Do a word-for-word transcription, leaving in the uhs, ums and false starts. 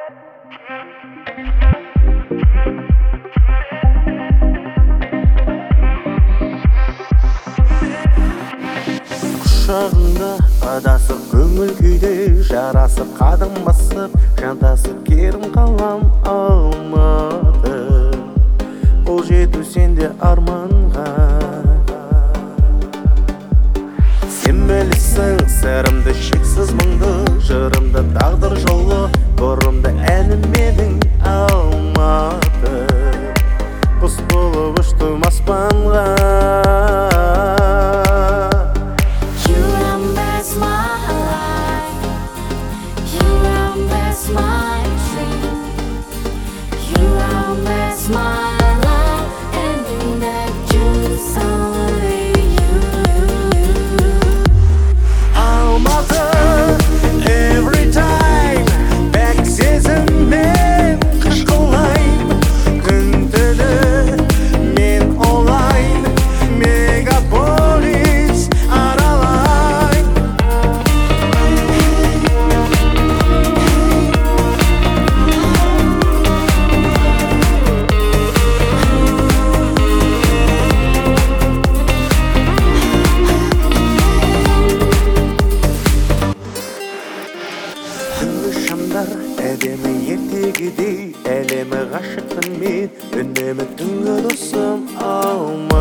Құшағыңда адасып көңіл күйде жарасып қадам басып жантасып керім қалам алмады қол жету сенде арманға сен білесің сырымды шексіз мұңды жырымды тағдыр жолы бұрымды әнім менің алматы құс болып ұштым аспанға. Әдемі ертегідей әлемі ғашықпын мен үнемі түнгі досым алма